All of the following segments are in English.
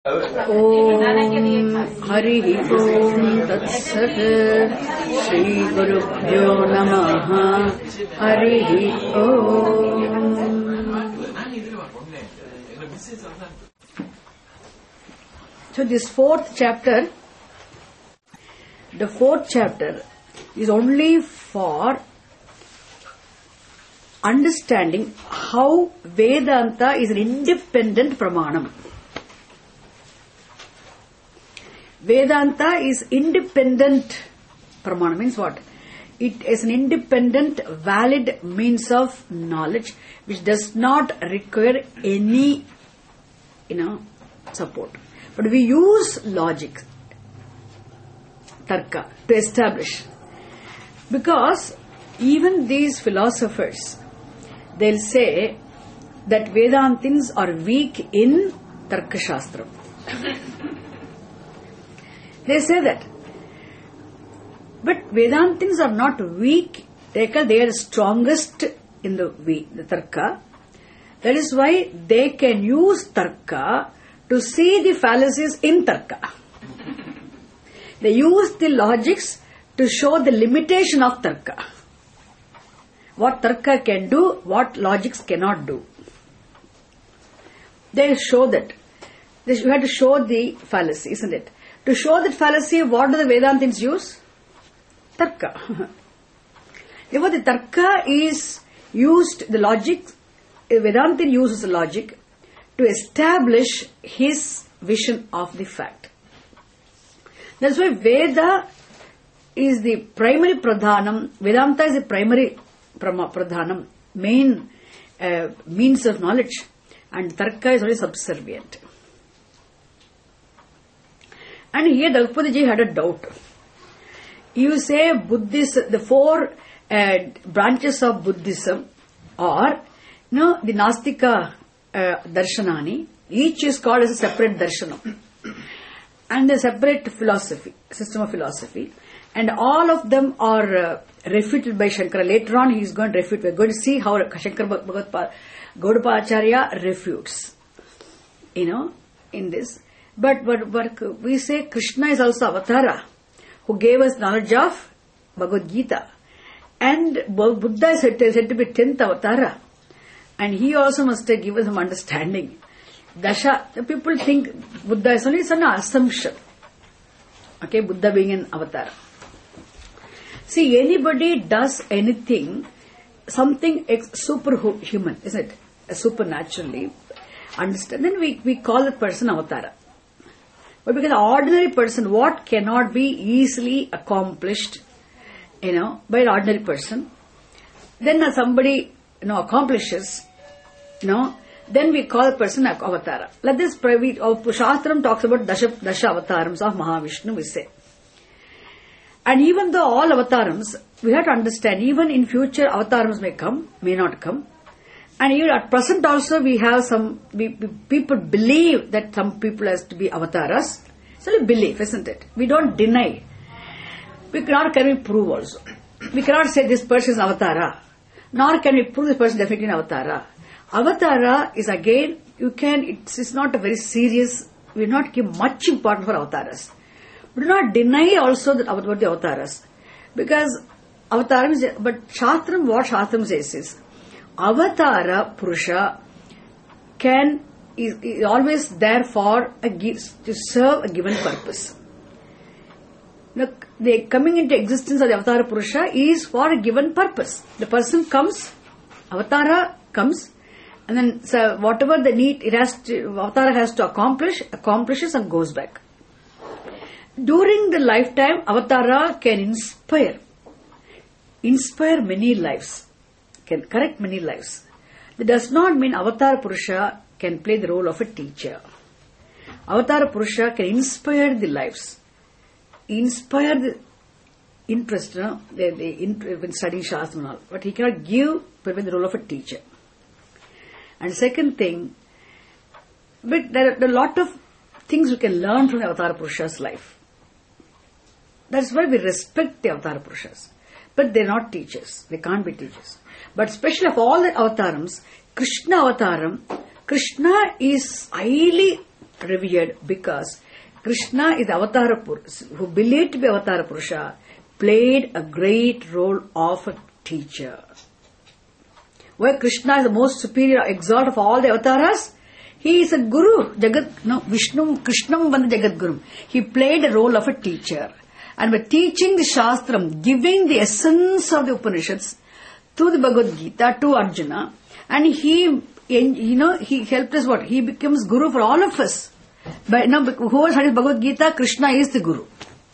Om Hari Om Tat Sat Shri Gurubhyo Namaha Hari Om. So this fourth chapter, the fourth chapter is only for understanding how Vedanta is an independent pramanam. Vedanta is independent pramana. Means what? It is an independent, valid means of knowledge which does not require any, support. But we use logic, tarka, to establish. Because even these philosophers, they'll say that Vedantins are weak in Tarka Shastra. They say that. But Vedantins are not weak, they are the strongest in the Tarka. That is why they can use Tarka to see the fallacies in Tarka. They use the logics to show the limitation of Tarka. What Tarka can do, what logics cannot do. They show that. You have to show the fallacy, isn't it? To show that fallacy, what do the Vedantins use? Tarka. Therefore, the Tarka is used, the logic, a Vedantin uses the logic to establish his vision of the fact. That's why Veda is the primary pradhanam, Vedanta is the primary pradhanam, main means of knowledge, and Tarka is only subservient. And here Dalpadaji had a doubt. You say Buddhist, the four branches of Buddhism are, the Nastika Darshanani, each is called as a separate darshanam and a separate philosophy, system of philosophy, and all of them are refuted by Shankara. Later on he is going to refute. We are going to see how Shankara Gaudapacharya refutes, in this. But we say Krishna is also Avatara, who gave us knowledge of Bhagavad Gita. And Buddha is said to be 10th Avatara. And he also must have given some understanding. Dasha, the people think Buddha is only an assumption. Okay, Buddha being an Avatara. See, anybody does anything, something superhuman, isn't it? Supernaturally. Understand? Then we call that person Avatara. But because an ordinary person, what cannot be easily accomplished, by an ordinary person, then somebody, accomplishes, then we call a person Avatara. Like this, Shastram talks about Dasha Avatarams of Mahavishnu, we say. And even though all Avatarams, we have to understand, even in future Avatarams may come, may not come. And even at present also we have people believe that some people has to be avatars. It's only belief, isn't it? We don't deny. We cannot prove also. We cannot say this person is avatara. Nor can we prove this person is definitely an avatara. Avatara is again, it's not a very serious, we will not give much importance for avatars. We do not deny also that about the avatars. Because avataram but Shastram, what Shastram says is, Avatara Purusha is always there for to serve a given purpose. The coming into existence of the Avatara Purusha is for a given purpose. The person comes, Avatara comes, and then whatever the need Avatara has to accomplishes and goes back. During the lifetime, Avatara can inspire many lives. Can correct many lives. That does not mean Avatar Purusha can play the role of a teacher. Avatar Purusha can inspire the lives, inspire the interest, when studying Shastra and all. But he cannot play the role of a teacher. And second thing, but there are a lot of things we can learn from the Avatar Purusha's life. That's why we respect the Avatar Purushas. But they're not teachers. They can't be teachers. But especially of all the avatars, Krishna avataram, Krishna is highly revered because Krishna is Avatara Purusha, who believed to be Avatara Purusha, played a great role of a teacher. Where Krishna is the most superior exalt of all the avatars, he is a guru. Vishnu, Krishnam Vanda Jagat Guru. He played the role of a teacher. And by teaching the Shastram, giving the essence of the Upanishads to the Bhagavad Gita, to Arjuna, and he helped us what? He becomes guru for all of us. But who studies Bhagavad Gita, Krishna is the guru.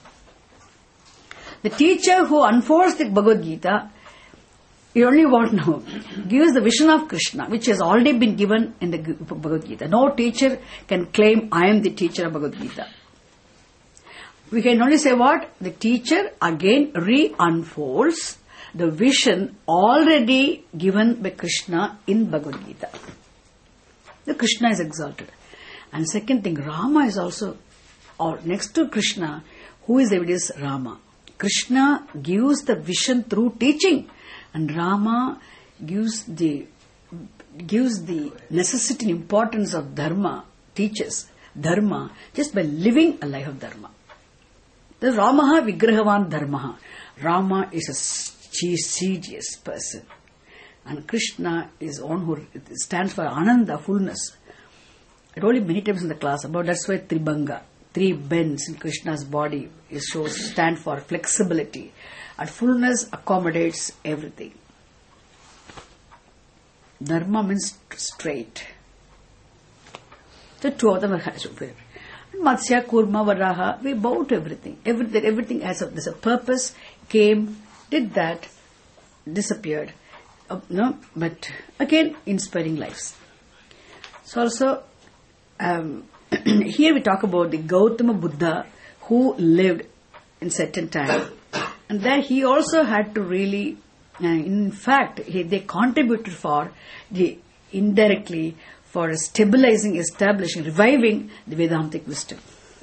The teacher who unfolds the Bhagavad Gita, you only want to know, gives the vision of Krishna, which has already been given in the Bhagavad Gita. No teacher can claim, I am the teacher of Bhagavad Gita. We can only say what? The teacher again re-unfolds the vision already given by Krishna in Bhagavad Gita. The Krishna is exalted. And second thing, Rama is also, or next to Krishna, who is evidence? Rama. Krishna gives the vision through teaching, and Rama gives the necessity and importance of dharma, teaches dharma just by living a life of dharma. The Ramaha Vigrahavan Dharmaha. Rama is a serious person, and Krishna is one who stands for Ananda, fullness. I told you many times in the class about that's why Tribhanga, three bends in Krishna's body, stand for flexibility, and fullness accommodates everything. Dharma means straight. The two of them are Matsya, Kurma, Varaha, we bow to everything. Everything has there's a purpose, came, did that, disappeared. But again, inspiring lives. So also, here we talk about the Gautama Buddha who lived in certain time. And there he also had to really, in fact, they contributed for indirectly for stabilizing, establishing, reviving the Vedantic wisdom.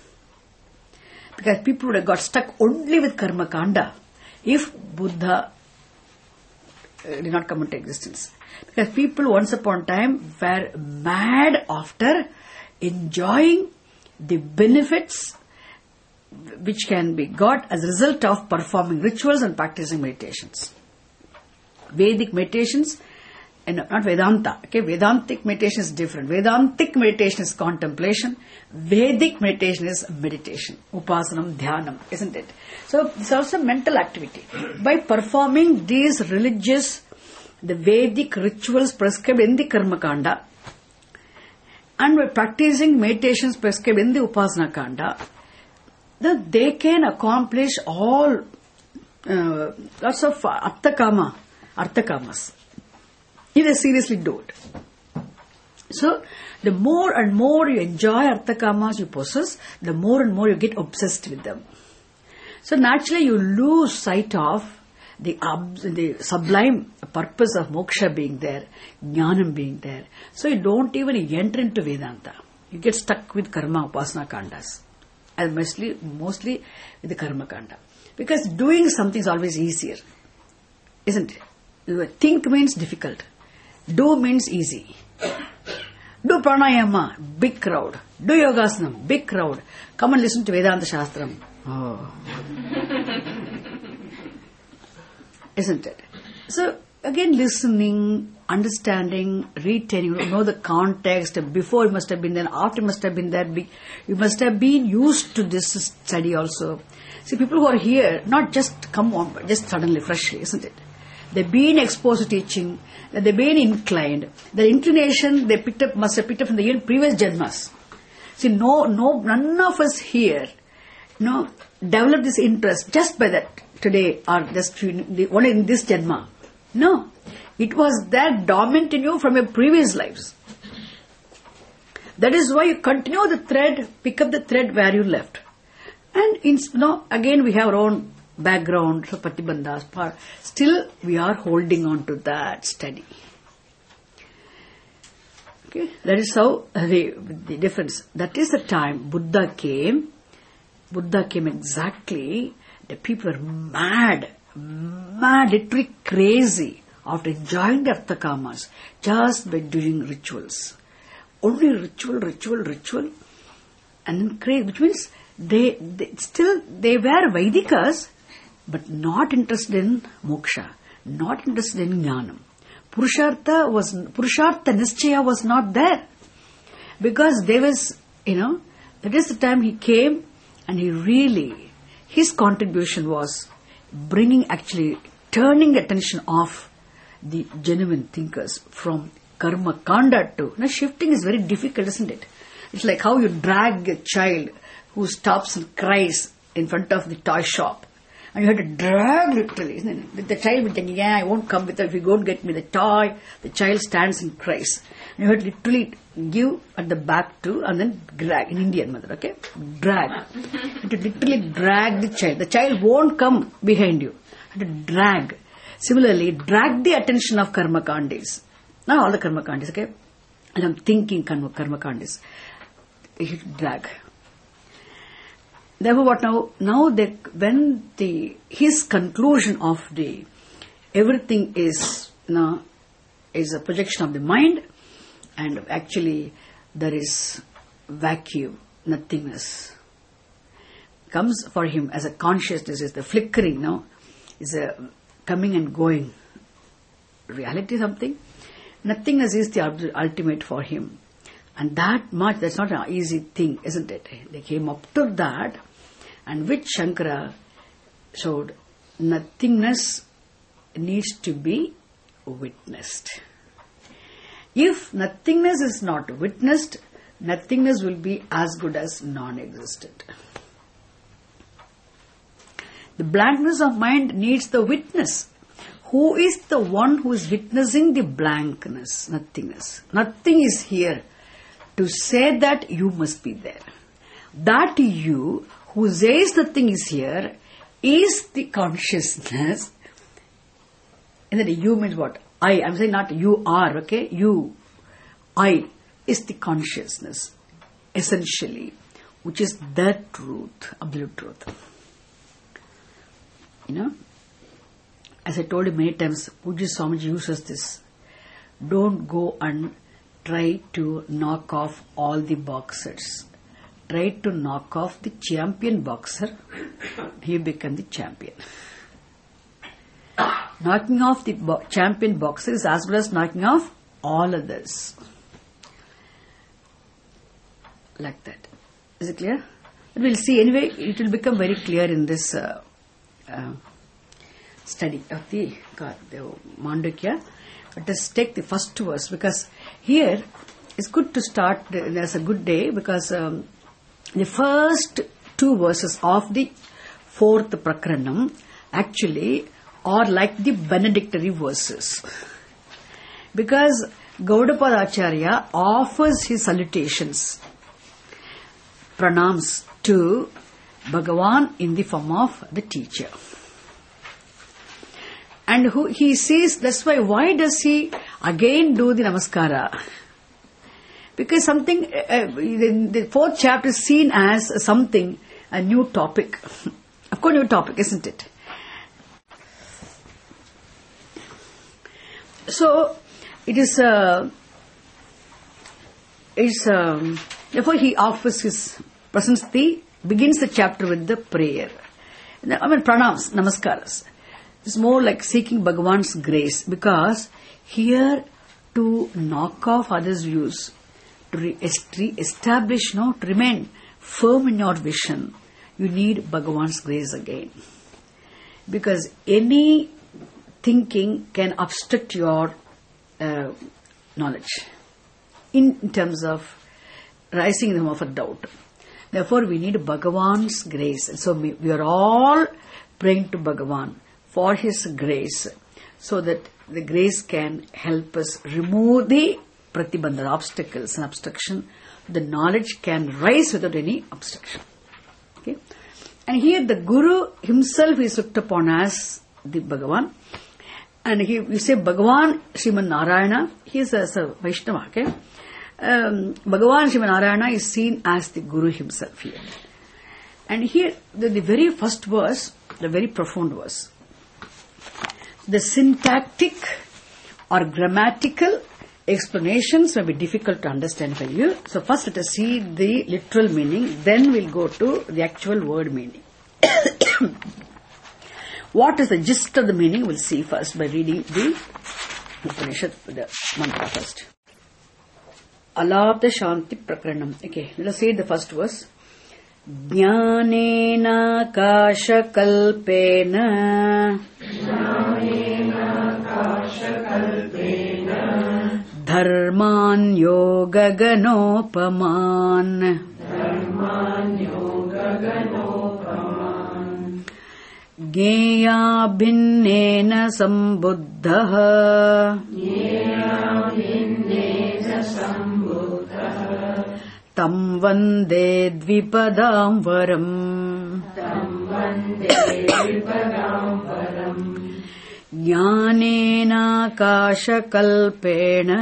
Because people would have got stuck only with Karma Kanda if Buddha did not come into existence. Because people once upon a time were mad after enjoying the benefits which can be got as a result of performing rituals and practicing meditations. Vedic meditations, and not Vedanta. Okay, Vedantic meditation is different. Vedantic meditation is contemplation. Vedic meditation is meditation. Upasanam, dhyanam, isn't it? So it's also mental activity. By performing these religious, the Vedic rituals prescribed in the Karma Kanda, and by practicing meditations prescribed in the Upasana Kanda, then they can accomplish all lots of arthakamas. If they seriously do it. So, the more and more you enjoy arthakamas you possess, the more and more you get obsessed with them. So, naturally you lose sight of the sublime purpose of moksha being there, jnanam being there. So, you don't even enter into Vedanta. You get stuck with karma upasana kandas. And mostly with the karma kanda. Because doing something is always easier. Isn't it? Think means difficult. Do means easy. Do pranayama, big crowd. Do yogasanam, big crowd. Come and listen to Vedanta Shastram. Oh. Isn't it? So, again, listening, understanding, retaining, you know the context. Before you must have been there, after you must have been there. You must have been used to this study also. See, people who are here, not just come on, just suddenly, freshly, isn't it? They've been exposed to teaching, they've been inclined. The inclination they must have picked up from the previous janmas. See, none of us here, develop this interest just by that today or just only in this janma. No, it was that dormant in you from your previous lives. That is why you continue the thread, pick up the thread where you left. And again we have our own background, so Patibandhas, still we are holding on to that steady. Okay, that is how the difference. That is the time Buddha came. Buddha came exactly. The people were mad, literally crazy after enjoying the arthakamas just by doing rituals. Only ritual. and then crazy, which means they were Vaidikas, but not interested in moksha, not interested in jnanam. Purushartha Nischaya was not there. Because there was, that is the time he came and his contribution was turning the attention of the genuine thinkers from karma kanda to, shifting is very difficult, isn't it? It's like how you drag a child who stops and cries in front of the toy shop. And you have to drag literally, isn't it? The child will think, I won't come with it. If you don't get me the toy, the child stands and cries. And you have to literally give at the back too, and then drag, in Indian mother, okay? Drag. You have to literally drag the child. The child won't come behind you. You have to drag. Similarly, drag the attention of karma kandis. Now all the karma kandis, okay? And I'm thinking karma kandis. You have to drag. Therefore, what now when his conclusion of everything is a projection of the mind, and actually there is vacuum, nothingness, comes for him as a consciousness, is the flickering, is a coming and going reality, something. Nothingness is the ultimate for him. And that's not an easy thing, isn't it? They came up to that, and which Shankara showed, nothingness needs to be witnessed. If nothingness is not witnessed, nothingness will be as good as non-existent. The blankness of mind needs the witness. Who is the one who is witnessing the blankness, nothingness? Nothing is here to say that you must be there. That you who says nothing is here is the consciousness. And then you means what? I'm saying not you are, okay? You, I, is the consciousness, essentially, which is the truth, absolute truth. As I told you many times, Pujya Swamiji uses this. Don't go and try to knock off all the boxers. Try to knock off the champion boxer. He become the champion. Knocking off the champion boxer is as well as knocking off all others. Like that. Is it clear? But we'll see. Anyway, it will become very clear in this study of the Mandukya. Let us take the first verse, because here it's good to start. There's a good day, because the first two verses of the fourth Prakaranam actually are like the benedictory verses. Because Gaudapada Acharya offers his salutations, pranams to Bhagavan in the form of the teacher. And he says, that's why does he again do the namaskara? Because something, the fourth chapter is seen as something, a new topic. Of course, new topic, isn't it? So, it is, therefore he offers his presence, begins the chapter with the prayer. Pranams, namaskaras. It's more like seeking Bhagavan's grace, because here to knock off others' views, to establish, to remain firm in your vision, you need Bhagavan's grace again. Because any thinking can obstruct your knowledge in terms of rising in the form of a doubt. Therefore, we need Bhagavan's grace. And so we are all praying to Bhagavan for his grace, so that the grace can help us remove the pratibandha, obstacles and obstruction. The knowledge can rise without any obstruction. Okay? And here the Guru himself is looked upon as the Bhagavan. And you say Bhagavan Sriman Narayana, he is as a Vaishnava. Okay? Bhagavan Sriman Narayana is seen as the Guru himself here. And here the very first verse, the very profound verse, the syntactic or grammatical explanations may be difficult to understand for you. So first let us see the literal meaning, then we'll go to the actual word meaning. What is the gist of the meaning? We'll see first by reading the Upanishad, the mantra first. Alabdha Shanti Prakaranam. Okay, let us see the first verse. Jnanena kashakalpena dharman yogaganopaman Gyeya bhinnena sambuddhaha Tam vande dvipadam varam Jnanena kashakalpena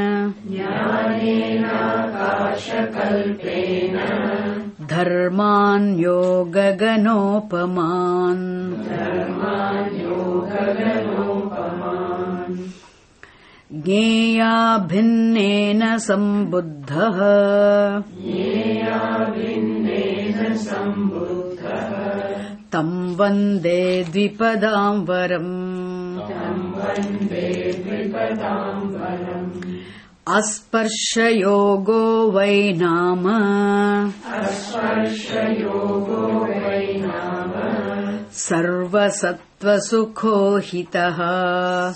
Dharman yogaganopaman Gyeya bhinnena sambuddhaha Tam vande dvipadam varam Asparsha yogo vai nama Sarva sattva sukho hitaha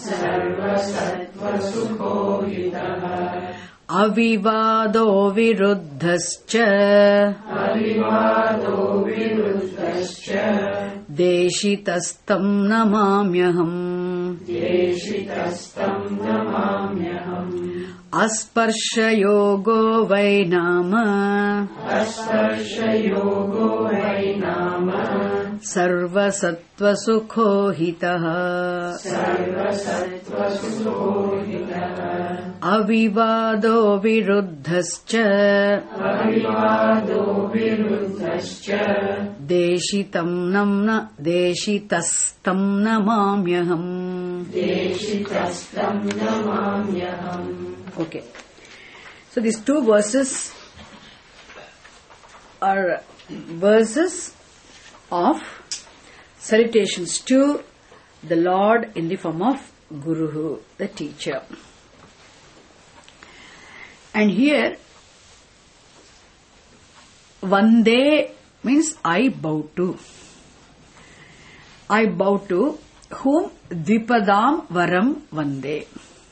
Avivado viruddhascha Deshitastam namamyaham Asparsha yogo vai nama Sarva sattva sukho hitaha Avivado viruddhascha Deshitastam namamyaham. Okay. So these two verses are verses of salutations to the Lord in the form of Guru, the teacher. And here, Vande means I bow to. I bow to whom? Dvipadam varam Vande.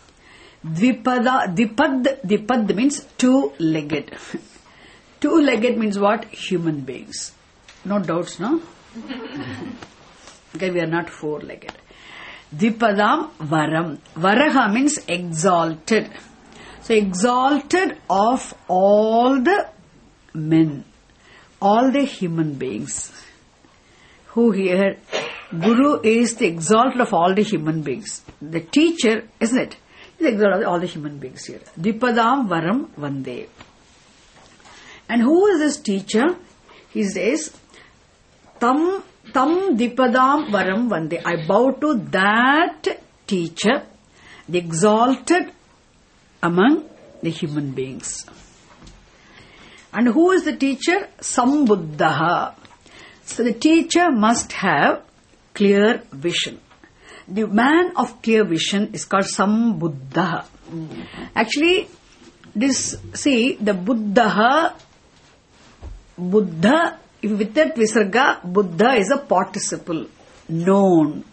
Dvipad means two-legged. Two-legged means what? Human beings. No doubts, no? Okay, we are not four-legged. Dvipadam varam. Varaha means exalted. So exalted of all the men, all the human beings. Who here? Guru is the exalted of all the human beings. The teacher, isn't it? Is exalted of all the human beings here. Dvipadam varam vande. And who is this teacher? He says, Tam dvipadam varam vande. I bow to that teacher, the exalted among the human beings. And who is the teacher? Sambuddhaha. So the teacher must have clear vision. The man of clear vision is called Sambuddhaha. Actually, the Buddha, with that visarga, Buddha is a participle. Known.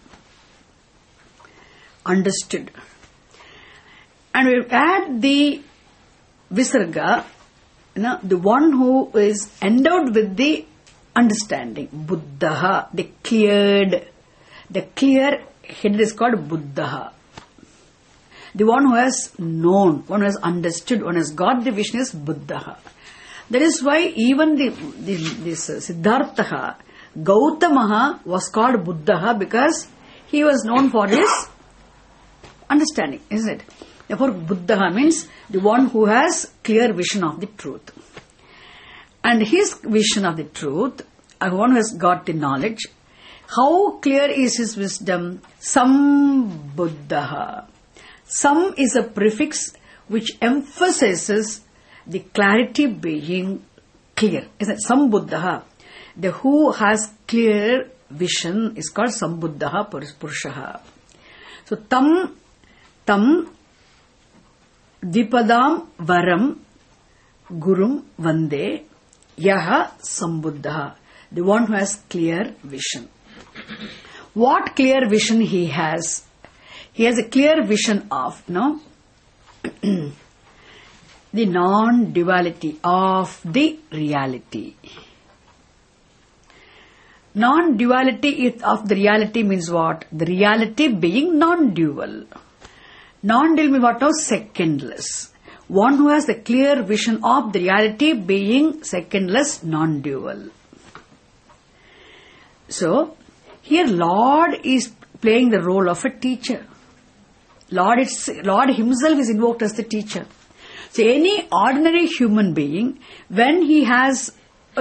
Understood. And we add the visarga, the one who is endowed with the understanding. Buddhaha, the clear head is called Buddhaha. The one who has known, one who has understood, one who has got the vision is Buddhaha. That is why even this Siddhartha, Gautamaha was called Buddhaha because he was known for his understanding, isn't it? Therefore, Buddhaha means the one who has clear vision of the truth. And his vision of the truth, one who has got the knowledge, how clear is his wisdom? Sambuddhaha. Sam is a prefix which emphasizes the clarity being clear. Isn't it? Sambuddha. The who has clear vision is called Sambuddha Purushaha. So tam Dipadam Varam Gurum Vande Yaha Sambuddha. The one who has clear vision. What clear vision he has? He has a clear vision of, the non-duality of the reality. Non-duality of the reality means what? The reality being non-dual. Non-dual means what? Secondless. One who has the clear vision of the reality being secondless, non-dual. So, here Lord is playing the role of a teacher. Lord himself is invoked as the teacher. So, any ordinary human being, the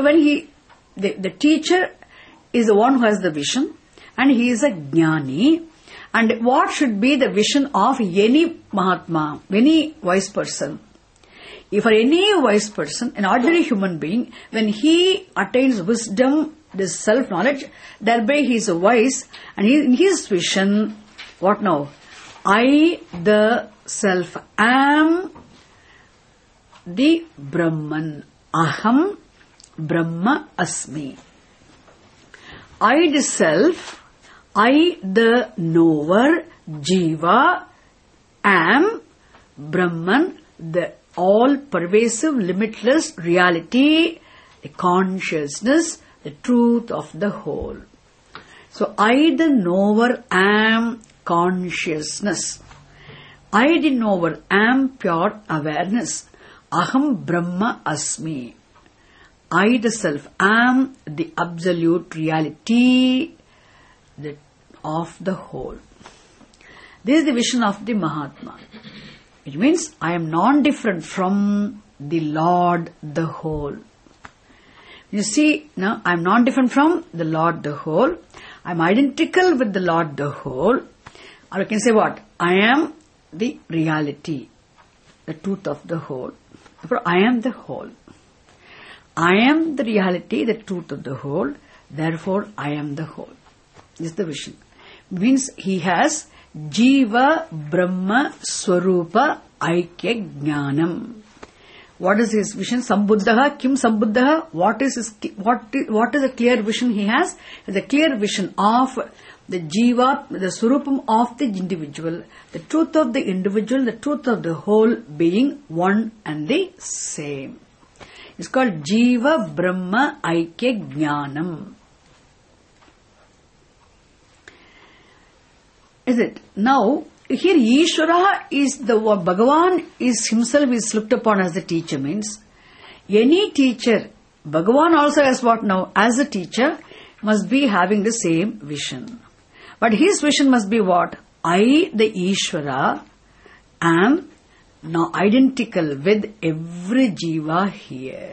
teacher is the one who has the vision, and he is a jnani. And what should be the vision of any Mahatma, any wise person? If for any wise person, an ordinary human being, when he attains wisdom, this self-knowledge, thereby he is wise, and in his vision, what now? I, the self, am the Brahman. Aham Brahma Asmi. I, the self, I, the knower, Jiva, am Brahman, the all-pervasive, limitless reality, the consciousness, the truth of the whole. So, I, the knower, am consciousness. I, the knower, am pure awareness. Aham Brahma Asmi. I, the self, am the absolute reality of the whole. This is the vision of the Mahatma. It means I am non-different from the Lord, the whole. You see, now I am non-different from the Lord, the whole. I am identical with the Lord, the whole. Or you can say what? I am the reality, the truth of the whole. Therefore, I am the whole. I am the reality, the truth of the whole. Therefore, I am the whole. This is the vision. Means he has Jiva Brahma Swarupa Aikya Jnanam. What is his vision? Sambuddha. Kim Sambuddha? What is the clear vision he has? The clear vision of the Jiva, the Swarupam of the individual, the truth of the individual, the truth of the whole being one and the same. It's called Jiva Brahma Aikya Jnanam. Is it? Now, here Ishvara is the one, Bhagavan is himself is looked upon as the teacher, means any teacher, Bhagavan also as what now? As a teacher, must be having the same vision. But his vision must be what? I, the Ishvara, am now identical with every jiva here.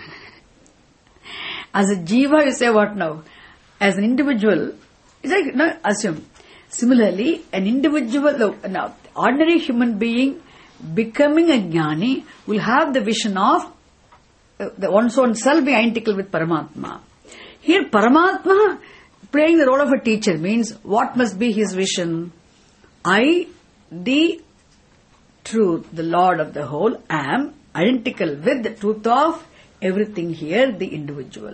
As a jiva, you say what now? As an individual, it's like, no, assume. Similarly, an individual, now, ordinary human being becoming a jnani will have the vision of the one's own self being identical with Paramatma. Here, Paramatma playing the role of a teacher means what must be his vision? I, the truth, the Lord of the whole, am identical with the truth of everything here, the individual.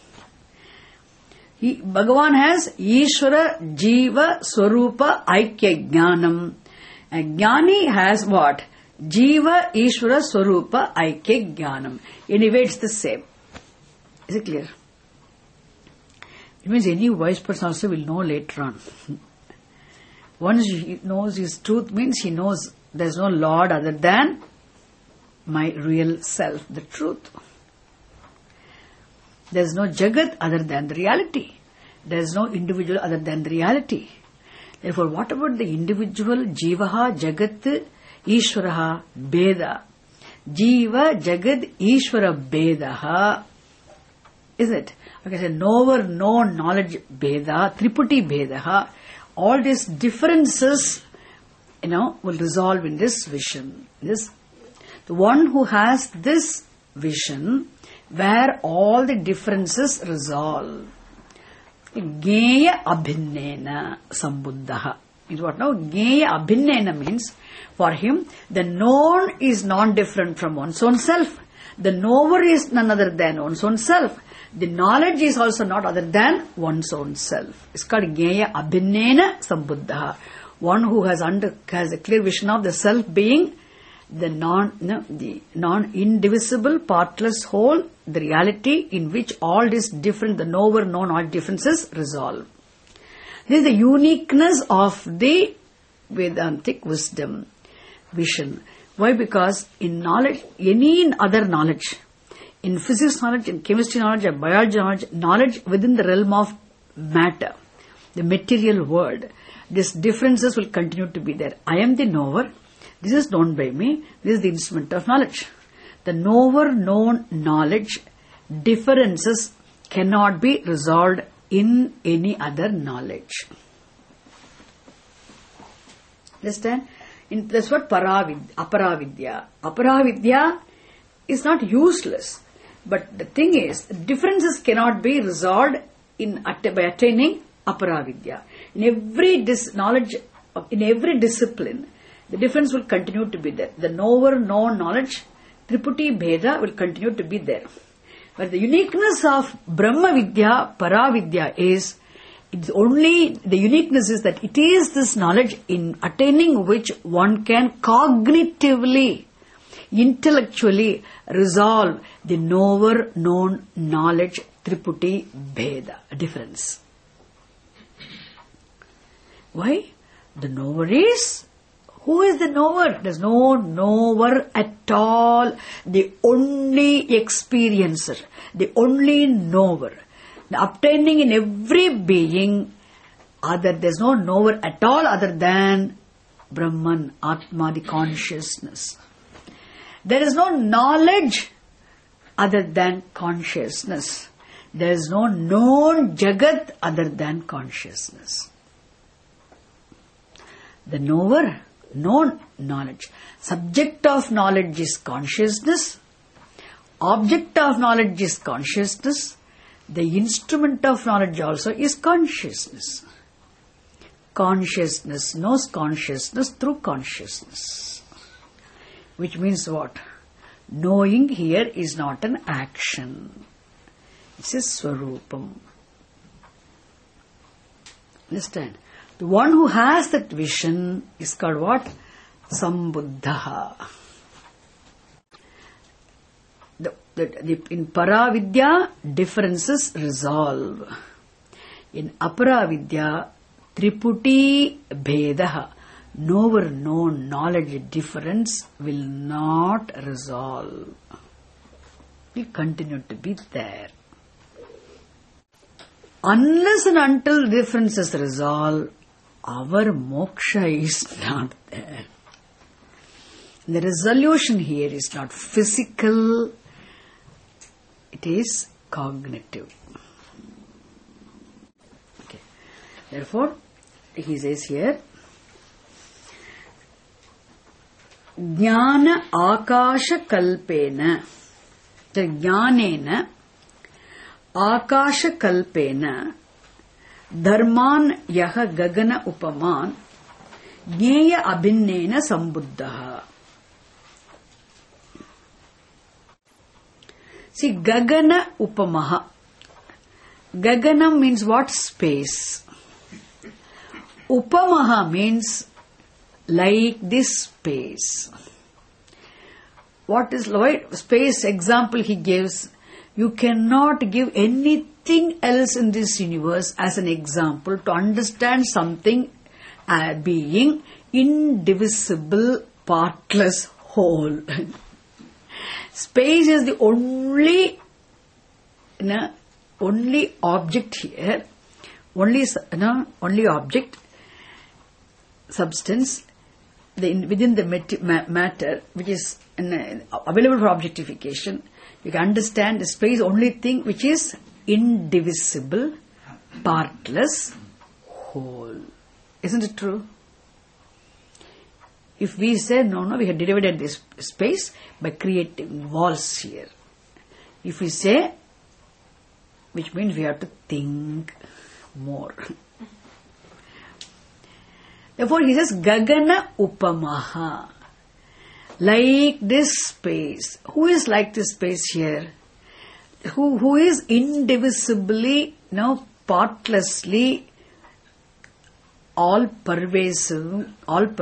Bhagavan has Ishvara, Jiva, Swarupa, Aikya Jnanam. And Jnani has what? Jiva, Ishvara, Swarupa, Aikya Jnanam. Anyway, it's the same. Is it clear? It means any wise person also will know later on. Once he knows his truth, means he knows there is no Lord other than my real self, the truth. There is no Jagat other than the reality. There is no individual other than the reality. Therefore, what about the individual, Jivaha, Jagat, Ishvaraha, Beda? Jiva, Jagat, Ishvara, Bedaha. Is it? Okay, so knower, known, knowledge, Beda, Triputi, Bedaha. All these differences, will resolve in this vision, this The one who has this vision where all the differences resolve. Gneya abhinnena sambuddha. Is what now? Gneya abhinnena means for him the known is non-different from one's own self. The knower is none other than one's own self. The knowledge is also not other than one's own self. It's called Gneya abhinnena sambuddha. One who has a clear vision of the self being the non-indivisible, partless whole, the reality in which all is different, the knower, known, all differences resolve. This is the uniqueness of the Vedantic wisdom, vision. Why? Because in knowledge, any other knowledge, in physics knowledge, in chemistry knowledge, in biology knowledge within the realm of matter, the material world, these differences will continue to be there. I am the knower. This is known by me. This is the instrument of knowledge. The knower, known knowledge, differences cannot be resolved in any other knowledge. Understand? That's what aparavidya. Aparavidya is not useless. But the thing is, differences cannot be resolved by attaining aparavidya. In every knowledge, in every discipline, the difference will continue to be there. The knower, known knowledge, Triputi Bheda will continue to be there. But the uniqueness of Brahma Vidya, Paravidya is, the uniqueness is that it is this knowledge in attaining which one can cognitively, intellectually resolve the knower, known knowledge, Triputi Bheda, difference. Why? The knower is, who is the knower? There is no knower at all. The only experiencer, the only knower. The obtaining in every being, there is no knower at all other than Brahman, Atma, the consciousness. There is no knowledge other than consciousness. There is no known Jagat other than consciousness. The knower, known knowledge. Subject of knowledge is consciousness. Object of knowledge is consciousness. The instrument of knowledge also is consciousness. Consciousness knows consciousness through consciousness. Which means what? Knowing here is not an action. It's a swarupam. Understand? The one who has that vision is called what? Sambuddha. In Paravidya, differences resolve. In Aparavidya, Triputi Bhedaha, knower, known, knowledge, difference will not resolve. Will continue to be there. Unless and until differences resolve, our moksha is not there. The resolution here is not physical, it is cognitive. Okay. Therefore, he says here, Jnana Akasha Kalpena. Jnanena Akasha Kalpena Dharman Yaha Gagana Upaman Jneya Abhinnena Sambuddha. See, Gagana Upamaha. Gagana means what? Space. Upamaha means like this space. What is space? Example he gives. You cannot give anything else in this universe as an example to understand something being indivisible, partless, whole. Space is the only object here, only object, substance within the matter which is available for objectification. You can understand the space, only thing which is indivisible, partless, whole. Isn't it true? If we say, no, we have divided this space by creating walls here. If we say, which means we have to think more. Therefore, he says, Gagana Upamaha. Like this space. Who is like this space here? Who is indivisibly, partlessly, all-pervading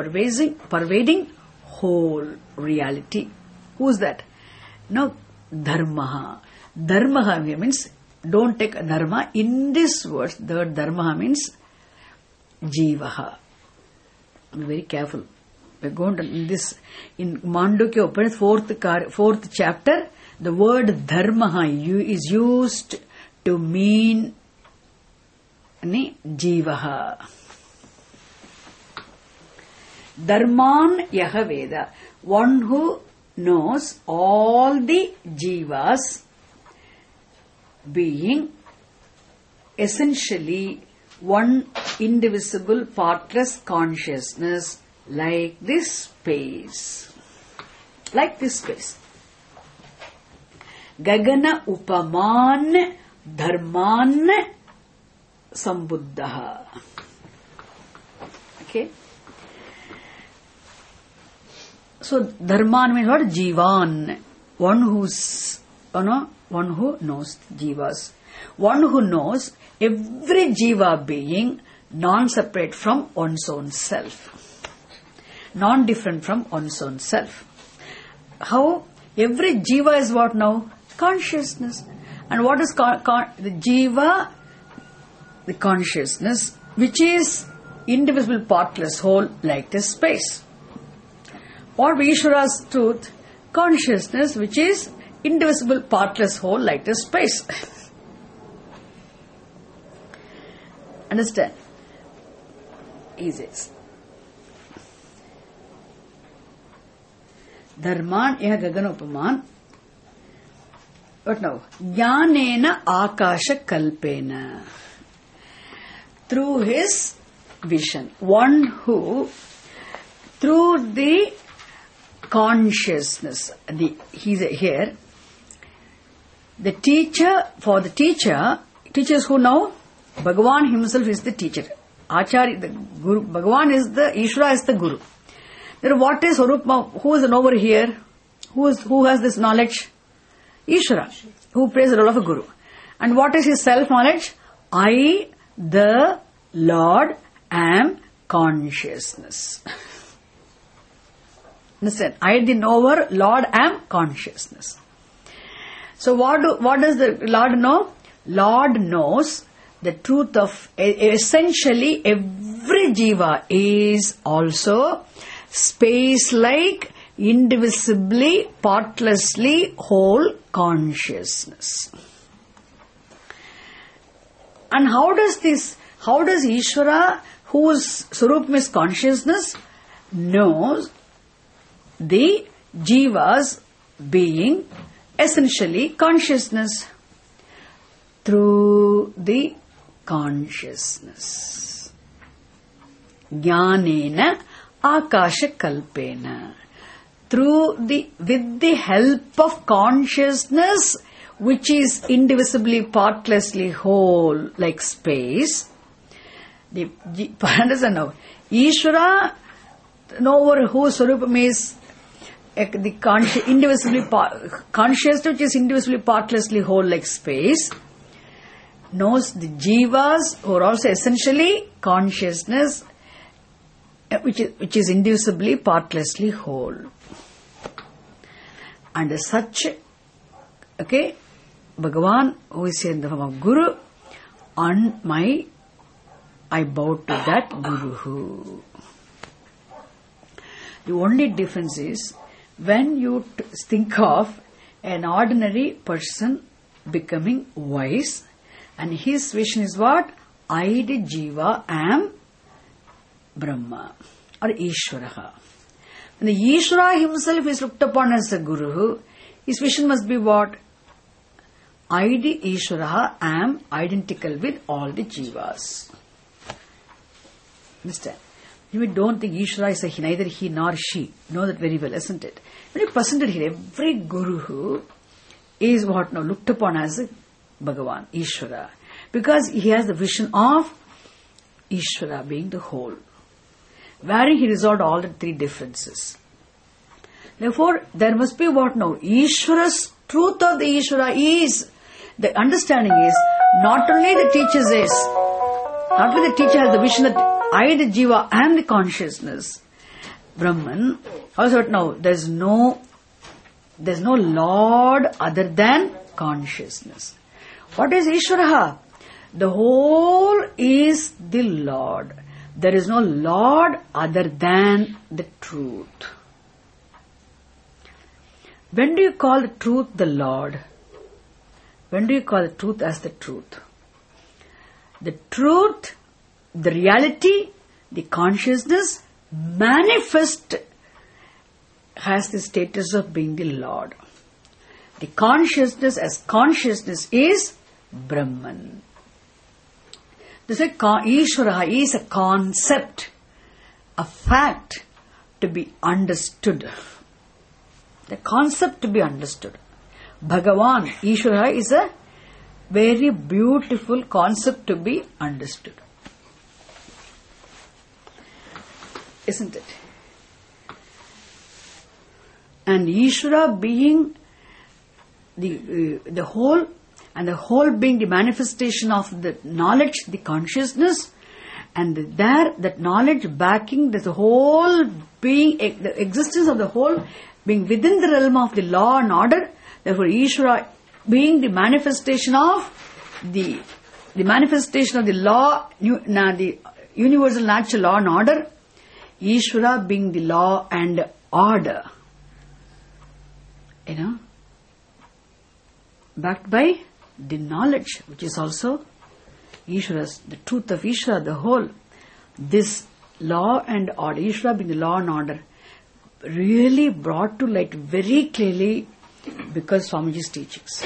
whole reality. Who is that? Dharmaha. Dharmaha means, don't take dharma. In this word, the word dharmaha means jivaha. Be very careful. We're going to in Mandukya Upanishad, fourth chapter, the word dharmaha is used to mean jivaha. Dharman yaha Veda. One who knows all the jivas being essentially one indivisible, partless consciousness like this space. Like this space. Gagana upaman dharman sambuddha. Okay. So dharman means what? Jivan. One who knows jivas. One who knows every jiva being non-separate from one's own self. Non-different from one's own self. How? Every jiva is what now? Consciousness. And what is the jiva? The consciousness, which is indivisible, partless whole like this space. Or Ishvara's truth, consciousness, which is indivisible, partless whole like this space. Understand? He says, Dharman yaha gaganopaman. What now? Jnanena akasha kalpena. Through his vision. One who, through the consciousness, here, the teacher, for the teacher, teachers who know, Bhagavan himself is the teacher. Acharya, the Guru, Bhagavan is the, Ishvara is the Guru. Then what is Swarupa? Who is over here? Who has this knowledge? Ishvara, who plays the role of a Guru. And what is his self-knowledge? I, the Lord, am consciousness. Understand? I, the knower, Lord, am consciousness. So what does the Lord know? Lord knows the truth of essentially every jiva is also space-like, indivisibly, partlessly whole consciousness. And how does Ishvara, whose Swarupam is consciousness, knows the jivas being essentially consciousness? Through the consciousness. Jnanena akasha kalpena. With the help of consciousness, which is indivisibly, partlessly whole, like space. Understand now? Ishvara, knower whose Swarupam is the indivisibly conscious, which is indivisibly, partlessly whole, like space, knows the jivas who are also essentially consciousness, which is indivisibly, partlessly whole. And as such, okay, Bhagavan, who is here in the form of Guru, I bow to that Guru. The only difference is when you think of an ordinary person becoming wise, and his vision is what? I, the Jiva, am Brahma or Ishvara. When the Ishvara himself is looked upon as a Guru, his vision must be what? I, the Ishvara, am identical with all the Jivas. Understand? We don't think Ishvara is neither he nor she. You know that very well, isn't it? When you presented here, every guru who is what now looked upon as Bhagavan, Ishvara. Because he has the vision of Ishvara being the whole. Wherein he resolved all the three differences. Therefore, there must be what now? Ishvara's truth of the Ishvara is, the understanding is, not only the teacher says, not only the teacher has the vision that I, the Jiva, am the consciousness, Brahman, also now, there's no Lord other than consciousness. What is Ishvara? The whole is the Lord. There is no Lord other than the truth. When do you call the truth the Lord? When do you call the truth as the truth? The truth, the reality, the consciousness manifest has the status of being the Lord. The consciousness as consciousness is Brahman. This is Ishvara is a concept, a fact to be understood. The concept to be understood. Bhagavan, Ishvara is a very beautiful concept to be understood. Isn't it? And Ishvara being the whole, and the whole being the manifestation of the knowledge, the consciousness, and that knowledge backing the whole being, the existence of the whole being within the realm of the law and order. Therefore, Ishvara being the manifestation of the law, the universal natural law and order. Ishvara being the law and order. Backed by the knowledge, which is also Ishvara's, the truth of Ishvara, the whole. This law and order, Ishvara being the law and order, really brought to light very clearly because Swamiji's teachings.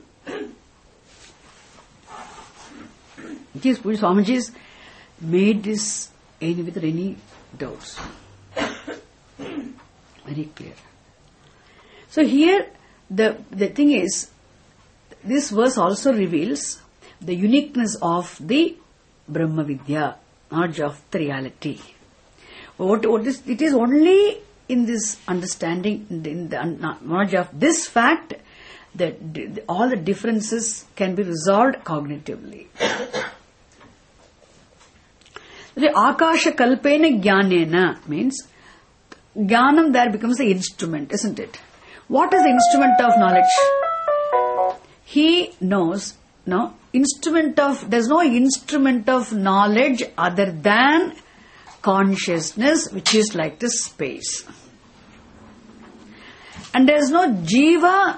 It is Swamiji's made this without any doubts. Very clear. So here, the thing is, this verse also reveals the uniqueness of the Brahma Vidya, knowledge of the reality. It is only in this understanding, in the knowledge of this fact, that all the differences can be resolved cognitively. The Akasha Kalpena Jnanena means Jnanam there becomes the instrument, isn't it? What is the instrument of knowledge? He knows, there's no instrument of knowledge other than consciousness, which is like the space. And there's no Jiva,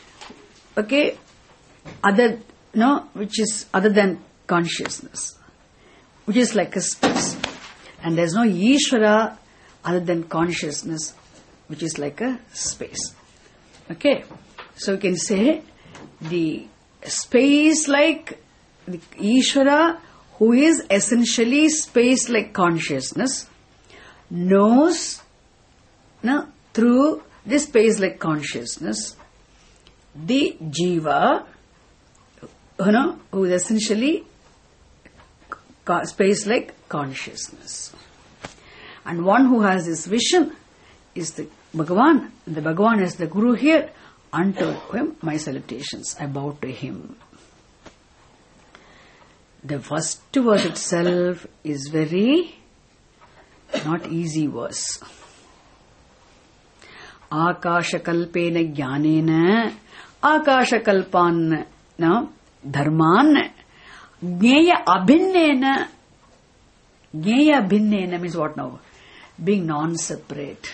which is other than consciousness, which is like a space. And there's no Ishvara other than consciousness, which is like a space. Okay, so you can say the space like the Ishvara, who is essentially space like consciousness, knows through this space like consciousness the Jiva, who is essentially space like consciousness. And one who has this vision is the Bhagavan. The Bhagavan is the Guru here. Unto him my salutations. I bow to him. The first verse itself is very not easy verse. Akasha kalpena jnanena akasha kalpan dharman jnaya abhinnena. Jnaya abhinnena means what now? Being non-separate.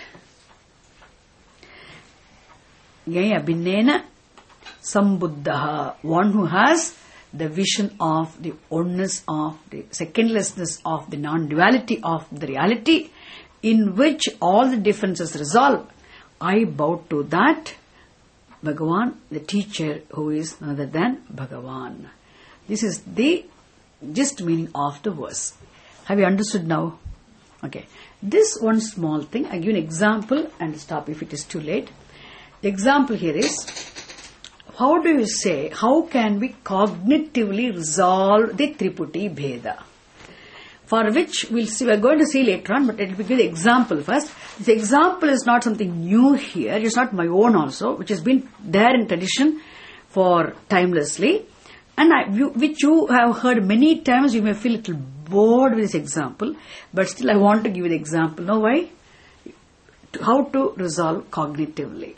Jnaya abhinnena sambuddhaha, one who has the vision of the oneness of the secondlessness of the non-duality of the reality in which all the differences resolve. I bow to that Bhagavan, the teacher who is none other than Bhagavan. This is the just meaning of the verse. Have you understood now? Okay. This one small thing, I give an example and stop if it is too late. The example here is, how do you say, how can we cognitively resolve the Triputi Bheda? For which we are going to see later on, but let me give the example first. This example is not something new here, it's not my own also, which has been there in tradition for timelessly. And which you have heard many times, you may feel a little bored with this example, but still I want to give you the example. Now why? How to resolve cognitively.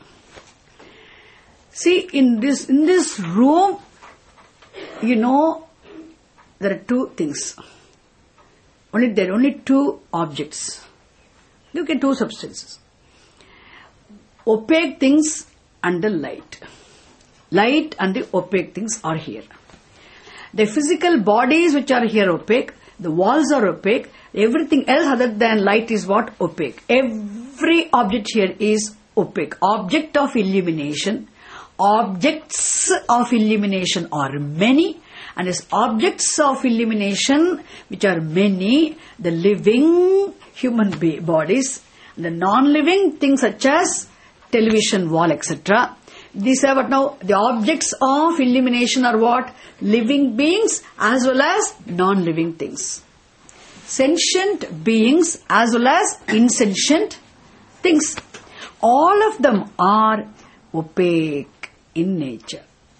See, in this room, there are two things. There are only two objects. Look at two substances. Opaque things and the light. Light and the opaque things are here. The physical bodies which are here opaque, the walls are opaque, everything else other than light is what? Opaque. Every object here is opaque. Object of illumination. Objects of illumination are many, and as objects of illumination which are many, the living human bodies, the non-living things such as television wall, etc. These are what now? The objects of illumination are what? Living beings as well as non-living things. Sentient beings as well as insentient things. All of them are opaque in nature.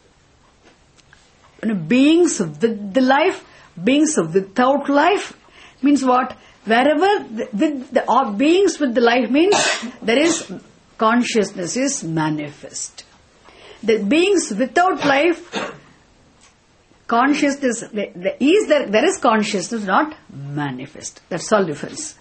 Beings with the life, beings without life means what? Wherever with the beings with the life means there is consciousness is manifest. The beings without life, consciousness there is consciousness, not manifest. That's all difference.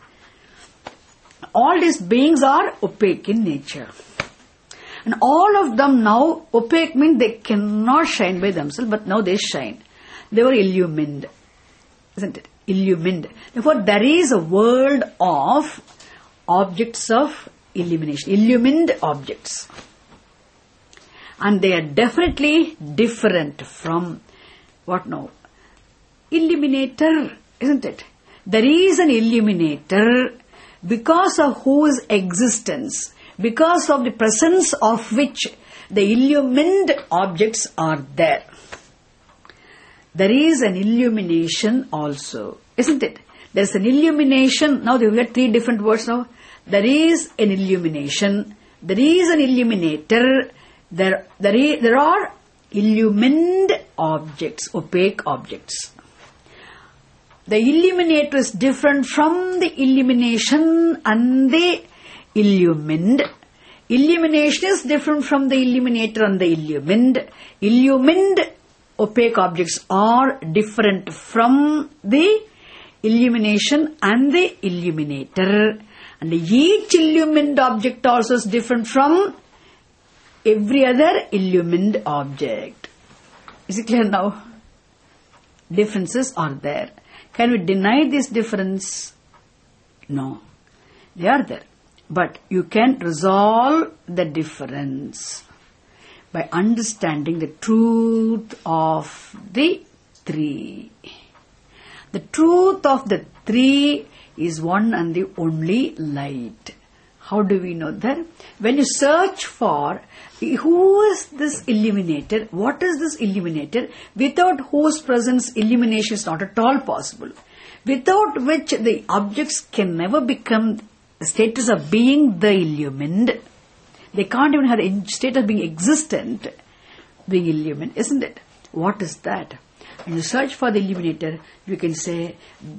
All these beings are opaque in nature. And all of them now, opaque means they cannot shine by themselves, but now they shine. They were illumined. Isn't it? Illumined. Therefore, there is a world of objects of illumination. Illumined objects. And they are definitely different from what now? Illuminator, isn't it? There is an illuminator because of whose existence, because of the presence of which the illumined objects are there. There is an illumination also, isn't it? There is an illumination. Now we have three different words now. There is an illumination. There is an illuminator. There are illumined objects, opaque objects. The illuminator is different from the illumination and the illumined. Illumination is different from the illuminator and the illumined. Illumined opaque objects are different from the illumination and the illuminator. And each illumined object also is different from every other illumined object. Is it clear now? Differences are there. Can we deny this difference? No. They are there. But you can resolve the difference by understanding the truth of the three. The truth of the three is one and the only light. How do we know that? When you search for who is this illuminator, what is this illuminator, without whose presence illumination is not at all possible, without which the objects can never become the status of being the illumined. They can't even have the state of being existent, being illumined, isn't it? What is that? When you search for the illuminator, you can say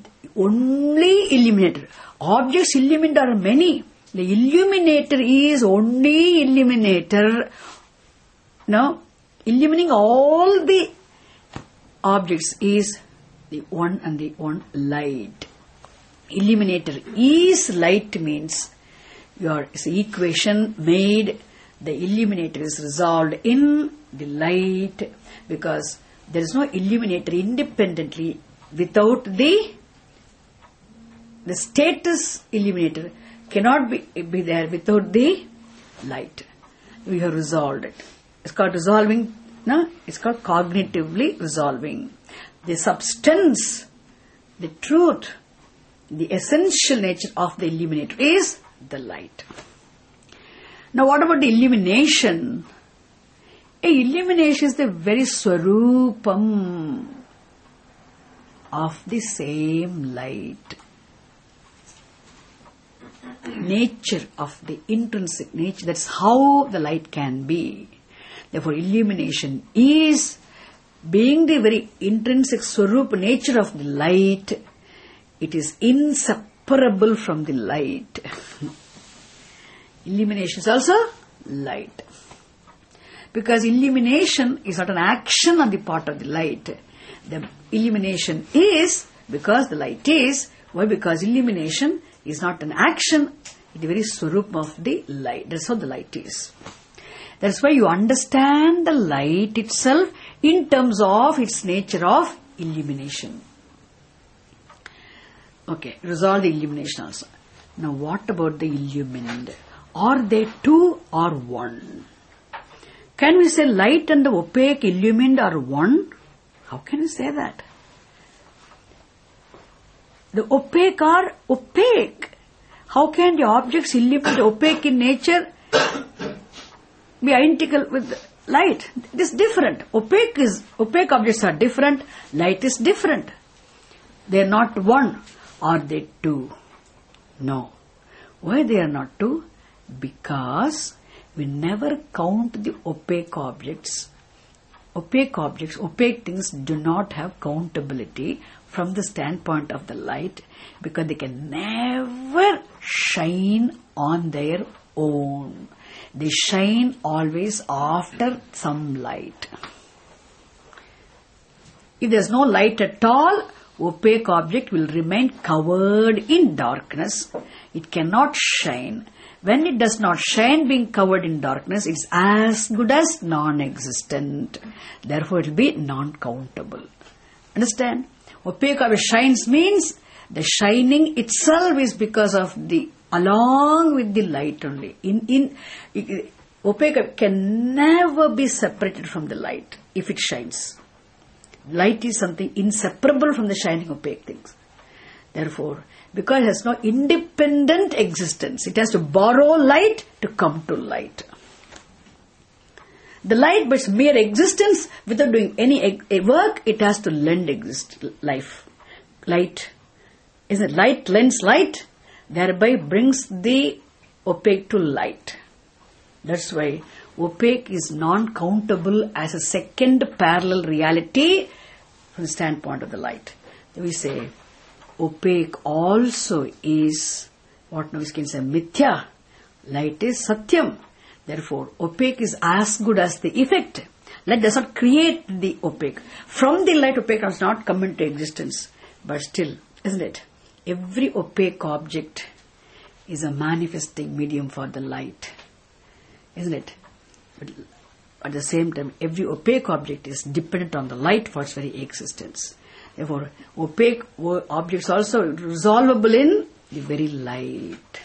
only illuminator. Objects illumined are many. The illuminator is only illuminator. Now, illumining all the objects is the one and the one light. Illuminator is light means it's the equation made. The illuminator is resolved in the light because there is no illuminator independently without the status illuminator cannot be there without the light. We have resolved it. It's called resolving. No, it's called cognitively resolving. The substance, the truth the essential nature of the illuminator is the light. Now what about the illumination? Illumination is the very swarupam of the same light. Nature of the intrinsic nature, that's how the light can be. Therefore, illumination is being the very intrinsic swarupa nature of the light. It is inseparable from the light. Illumination is also light. Because illumination is not an action on the part of the light. The illumination is because the light is. Why? Because illumination is not an action. It is the very swarup of the light. That's how the light is. That's why you understand the light itself in terms of its nature of illumination. Okay, resolve the illumination also. Now what about the illumined? Are they two or one? Can we say light and the opaque illumined are one? How can we say that? The opaque are opaque. How can the objects illumined opaque in nature be identical with light? It is different. Opaque objects are different. Light is different. They are not one. Are they two? No. Why they are not two? Because we never count the opaque objects. Opaque things do not have countability from the standpoint of the light, because they can never shine on their own. They shine always after some light. If there is no light at all, opaque object will remain covered in darkness. It cannot shine. When it does not shine, being covered in darkness, it is as good as non-existent. Therefore, it will be non-countable. Understand? Opaque object shines means the shining itself is because of the, along with the light only. Opaque can never be separated from the light if it shines. Light is something inseparable from the shining opaque things. Therefore, because it has no independent existence, it has to borrow light to come to light. The light, by its mere existence, without doing any work, it has to lend life. Light, isn't it? Light lends light, thereby brings the opaque to light. That's why opaque is non-countable as a second parallel reality from the standpoint of the light. We say opaque also is what now we can say mithya. Light is satyam. Therefore, opaque is as good as the effect. Light does not create the opaque. From the light, opaque does not come into existence. But still, isn't it? Every opaque object is a manifesting medium for the light. Isn't it? But at the same time, every opaque object is dependent on the light for its very existence. Therefore, opaque objects also resolvable in the very light.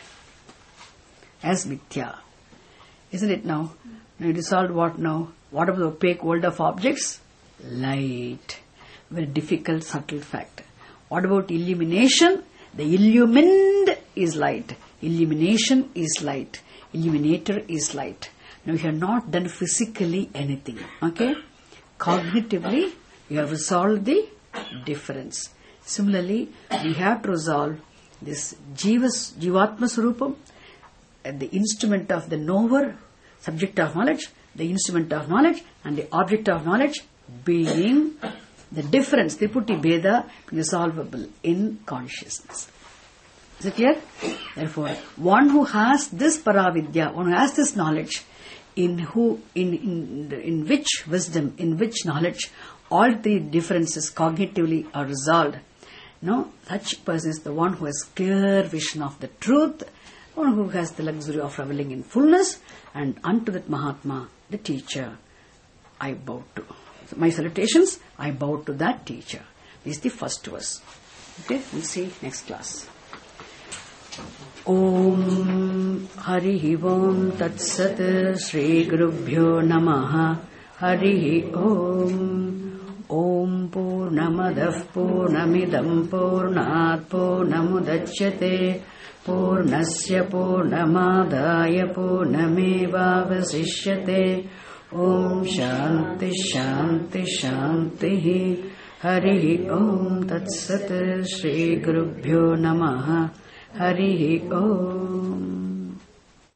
As mithya. Isn't it now? Now you resolved what now? What about the opaque world of objects? Light. Very difficult, subtle fact. What about illumination? The illumined is light. Illumination is light. Illuminator is light. Now you have not done physically anything. Okay? Cognitively, you have resolved the difference. Similarly, we have to resolve this Jivatma Swarupam, the instrument of the knower, subject of knowledge, the instrument of knowledge, and the object of knowledge being the difference, Triputi Bheda, resolvable in consciousness. Is it clear? Therefore, one who has this Paravidya, one who has this knowledge, in which wisdom, in which knowledge, all the differences cognitively are resolved. No, such person is the one who has clear vision of the truth, one who has the luxury of reveling in fullness, and unto that Mahatma, the teacher, I bow to. So my salutations, I bow to that teacher. This is the first verse. Okay, we'll see next class. Om Hari Om Tat Sat Shri Gurubhyo Namaha Hari Om Om Pur पूर्णमदः पूर्णमिदम् पूर्णात् पूर्णमुदच्यते पूर्णस्य पूर्णमादाय पूर्णमेवावशिष्यते ॐ शान्ति शान्ति शान्तिः हरिः ॐ तत्सत् श्रीगुरुभ्यो नमः हरिः ॐ